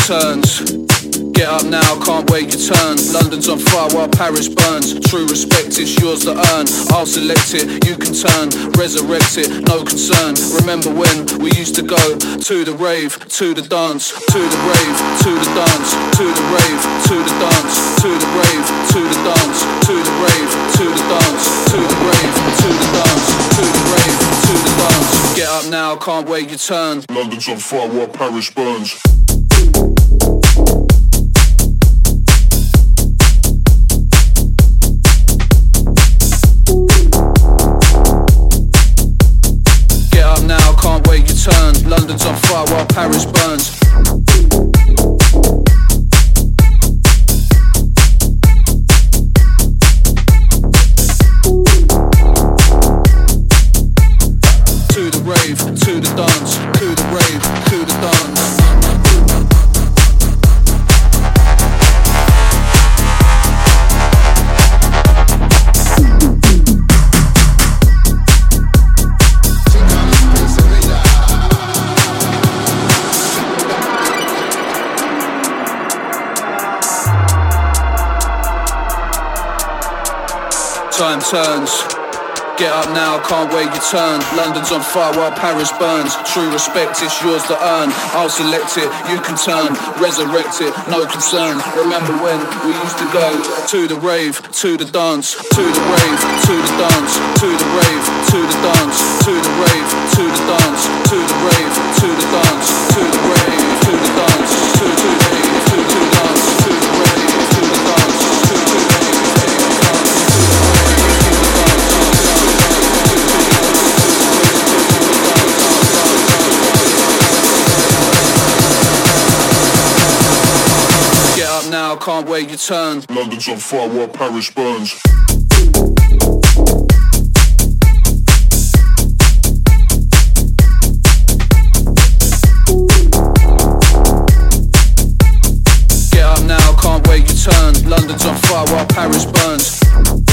turns. Get up now, can't wait your turn. London's on fire while Paris burns. True respect, it's yours to earn. I'll select it, you can turn. Resurrect it, no concern. Remember when we used to go to the rave, to the dance, to the rave, to the dance, to the rave, to the dance, to the rave, to the dance, to the rave, to the dance, to the rave, to the dance, to the rave, to the dance. Get up now, can't wait your turn. London's on fire while Paris burns. Can't wait your turn. London's on fire while Paris burns. To the rave, to the dance, to the rave, to the dance. Time turns. Get up now, can't wait your turn. London's on fire while Paris burns. True respect, it's yours to earn. I'll select it, you can turn. Resurrect it, no concern. Remember when we used to go to the rave, to the dance, to the rave, to the dance, to the rave, to the dance, to the rave, to the dance, to the rave, to the dance, to the rave, to the dance, to the rave, to the dance, to the rave, to the dance, to the rave. Now, can't wait your turn. London's on fire while Paris burns. Get up now, can't wait your turn. London's on fire while Paris burns.